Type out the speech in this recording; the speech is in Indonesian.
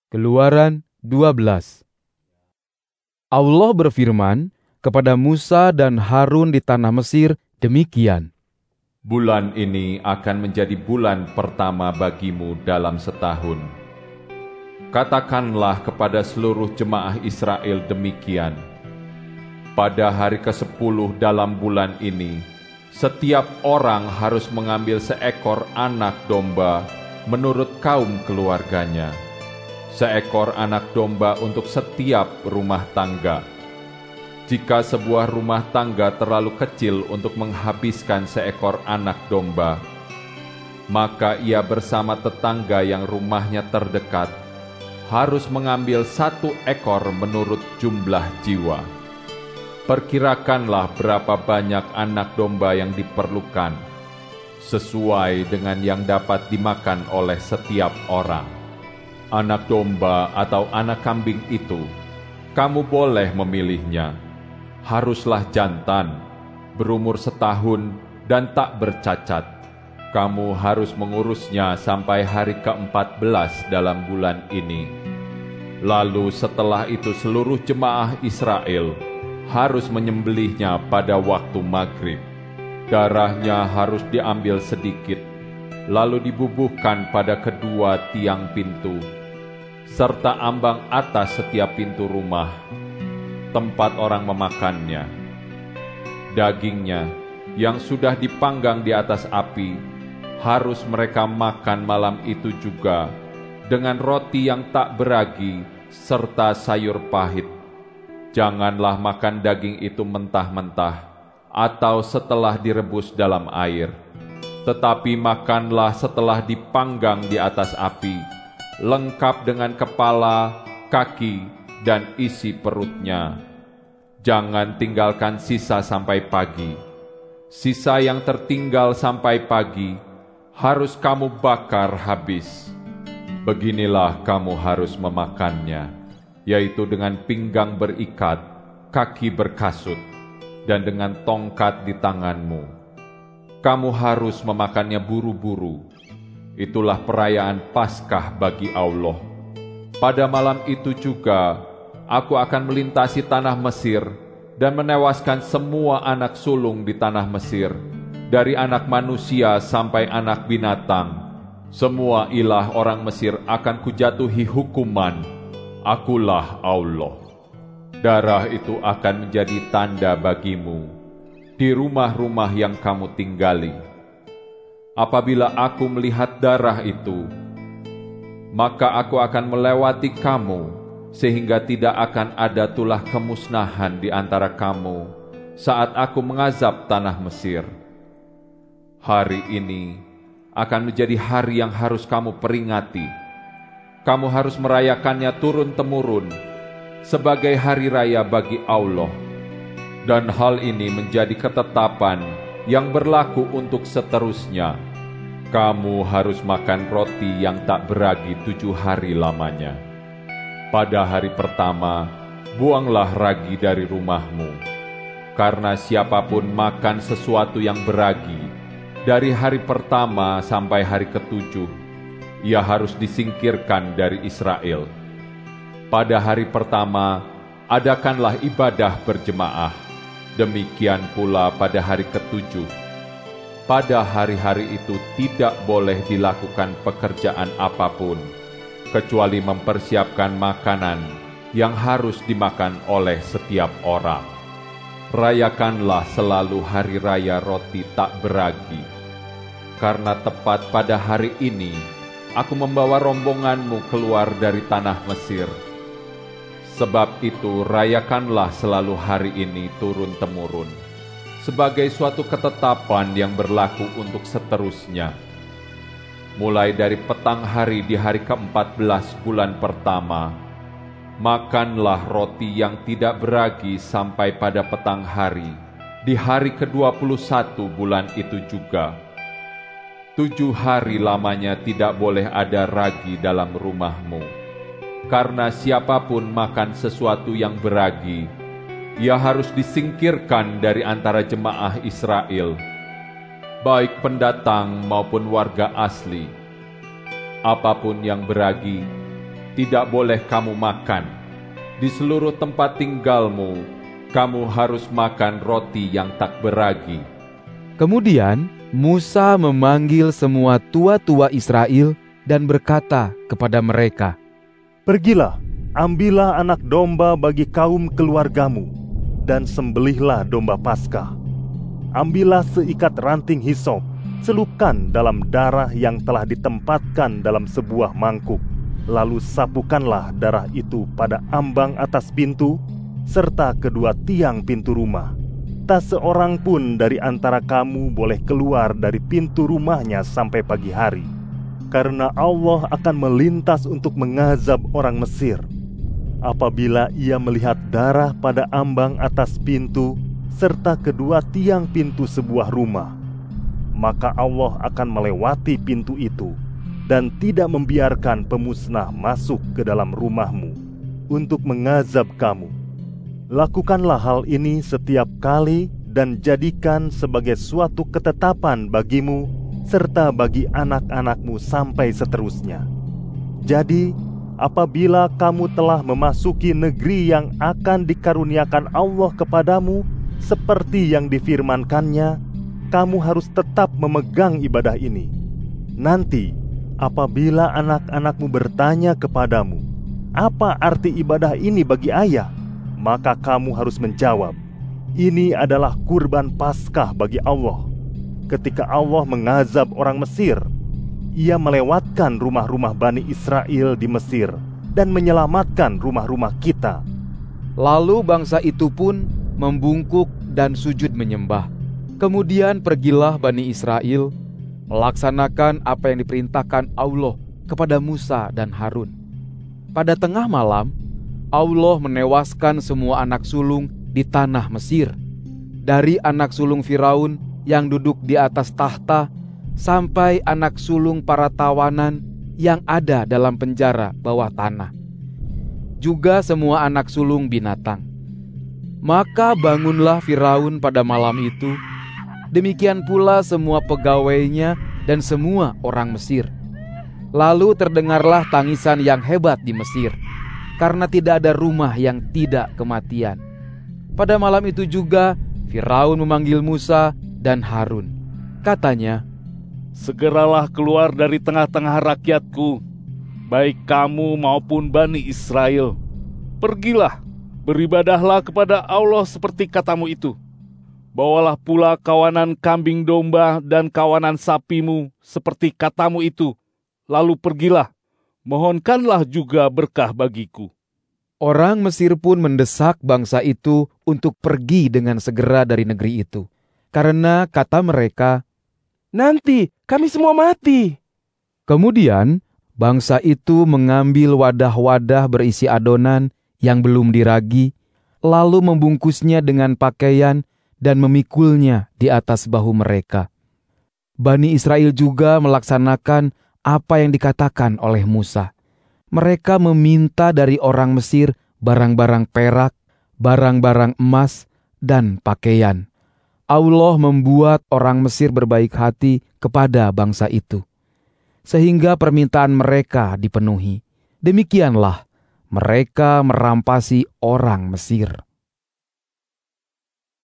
Keluaran 12. Allah berfirman kepada Musa dan Harun di tanah Mesir demikian. Bulan ini akan menjadi bulan pertama bagimu dalam setahun. Katakanlah kepada seluruh jemaah Israel demikian. Pada hari ke-10 dalam bulan ini, setiap orang harus mengambil seekor anak domba menurut kaum keluarganya. Seekor anak domba untuk setiap rumah tangga. Jika sebuah rumah tangga terlalu kecil untuk menghabiskan seekor anak domba, maka ia bersama tetangga yang rumahnya terdekat harus mengambil 1 ekor menurut jumlah jiwa. Perkirakanlah berapa banyak anak domba yang diperlukan, sesuai dengan yang dapat dimakan oleh setiap orang. Anak domba atau anak kambing itu, kamu boleh memilihnya. Haruslah jantan, berumur setahun dan tak bercacat. Kamu harus mengurusnya sampai hari ke-14 dalam bulan ini. Lalu setelah itu seluruh jemaah Israel harus menyembelihnya pada waktu maghrib. Darahnya harus diambil sedikit, lalu dibubuhkan pada kedua tiang pintu, serta ambang atas setiap pintu rumah, tempat orang memakannya. Dagingnya yang sudah dipanggang di atas api, harus mereka makan malam itu juga, dengan roti yang tak beragi, serta sayur pahit. Janganlah makan daging itu mentah-mentah, atau setelah direbus dalam air. Tetapi makanlah setelah dipanggang di atas api, lengkap dengan kepala, kaki, dan isi perutnya. Jangan tinggalkan sisa sampai pagi. Sisa yang tertinggal sampai pagi harus kamu bakar habis. Beginilah kamu harus memakannya, yaitu dengan pinggang berikat, kaki berkasut, dan dengan tongkat di tanganmu. Kamu harus memakannya buru-buru. Itulah perayaan Paskah bagi Allah. Pada malam itu juga, aku akan melintasi tanah Mesir dan menewaskan semua anak sulung di tanah Mesir, dari anak manusia sampai anak binatang. Semua ilah orang Mesir akan kujatuhi hukuman. Akulah Allah. Darah itu akan menjadi tanda bagimu di rumah-rumah yang kamu tinggali. Apabila aku melihat darah itu, maka aku akan melewati kamu, sehingga tidak akan ada tulah kemusnahan di antara kamu saat aku mengazab tanah Mesir. Hari ini akan menjadi hari yang harus kamu peringati. Kamu harus merayakannya turun-temurun sebagai hari raya bagi Allah. Dan hal ini menjadi ketetapan yang berlaku untuk seterusnya. Kamu harus makan roti yang tak beragi 7 hari lamanya. Pada hari pertama, buanglah ragi dari rumahmu. Karena siapapun makan sesuatu yang beragi, dari hari pertama sampai hari ke-7, ia harus disingkirkan dari Israel. Pada hari pertama, adakanlah ibadah berjemaah. Demikian pula pada hari ke-7. Pada hari-hari itu tidak boleh dilakukan pekerjaan apapun, kecuali mempersiapkan makanan yang harus dimakan oleh setiap orang. Rayakanlah selalu hari raya roti tak beragi, karena tepat pada hari ini aku membawa rombonganmu keluar dari tanah Mesir. Sebab itu rayakanlah selalu hari ini turun-temurun, sebagai suatu ketetapan yang berlaku untuk seterusnya. Mulai dari petang hari di hari ke-14 bulan pertama, makanlah roti yang tidak beragi sampai pada petang hari di hari ke-21 bulan itu juga. 7 hari lamanya tidak boleh ada ragi dalam rumahmu. Karena siapapun makan sesuatu yang beragi, ia harus disingkirkan dari antara jemaah Israel, baik pendatang maupun warga asli. Apapun yang beragi, tidak boleh kamu makan. Di seluruh tempat tinggalmu, kamu harus makan roti yang tak beragi." Kemudian Musa memanggil semua tua-tua Israel dan berkata kepada mereka, "Pergilah, ambillah anak domba bagi kaum keluargamu, dan sembelihlah domba Paskah. Ambillah seikat ranting hisop, celupkan dalam darah yang telah ditempatkan dalam sebuah mangkuk. Lalu sapukanlah darah itu pada ambang atas pintu, serta kedua tiang pintu rumah. Tak seorang pun dari antara kamu boleh keluar dari pintu rumahnya sampai pagi hari, karena Allah akan melintas untuk mengazab orang Mesir. Apabila ia melihat darah pada ambang atas pintu serta kedua tiang pintu sebuah rumah, maka Allah akan melewati pintu itu dan tidak membiarkan pemusnah masuk ke dalam rumahmu untuk mengazab kamu. Lakukanlah hal ini setiap kali dan jadikan sebagai suatu ketetapan bagimu serta bagi anak-anakmu sampai seterusnya. Jadi, apabila kamu telah memasuki negeri yang akan dikaruniakan Allah kepadamu seperti yang difirmankannya, kamu harus tetap memegang ibadah ini. Nanti, apabila anak-anakmu bertanya kepadamu, "Apa arti ibadah ini bagi ayah?" maka kamu harus menjawab, "Ini adalah kurban Paskah bagi Allah. Ketika Allah mengazab orang Mesir, Ia melewatkan rumah-rumah Bani Israel di Mesir dan menyelamatkan rumah-rumah kita." Lalu bangsa itu pun membungkuk dan sujud menyembah. Kemudian pergilah Bani Israel melaksanakan apa yang diperintahkan Allah kepada Musa dan Harun. Pada tengah malam, Allah menewaskan semua anak sulung di tanah Mesir, dari anak sulung Firaun yang duduk di atas tahta sampai anak sulung para tawanan yang ada dalam penjara bawah tanah, juga semua anak sulung binatang. Maka bangunlah Firaun pada malam itu, demikian pula semua pegawainya dan semua orang Mesir. Lalu terdengarlah tangisan yang hebat di Mesir, karena tidak ada rumah yang tidak kematian. Pada malam itu juga Firaun memanggil Musa dan Harun. Katanya, "Segeralah keluar dari tengah-tengah rakyatku, baik kamu maupun Bani Israel. Pergilah, beribadahlah kepada Allah seperti katamu itu. Bawalah pula kawanan kambing domba dan kawanan sapimu seperti katamu itu. Lalu pergilah, mohonkanlah juga berkah bagiku." Orang Mesir pun mendesak bangsa itu untuk pergi dengan segera dari negeri itu, karena kata mereka, "Nanti kami semua mati." Kemudian bangsa itu mengambil wadah-wadah berisi adonan yang belum diragi, lalu membungkusnya dengan pakaian dan memikulnya di atas bahu mereka. Bani Israel juga melaksanakan apa yang dikatakan oleh Musa. Mereka meminta dari orang Mesir barang-barang perak, barang-barang emas, dan pakaian. Allah membuat orang Mesir berbaik hati kepada bangsa itu, sehingga permintaan mereka dipenuhi. Demikianlah mereka merampasi orang Mesir.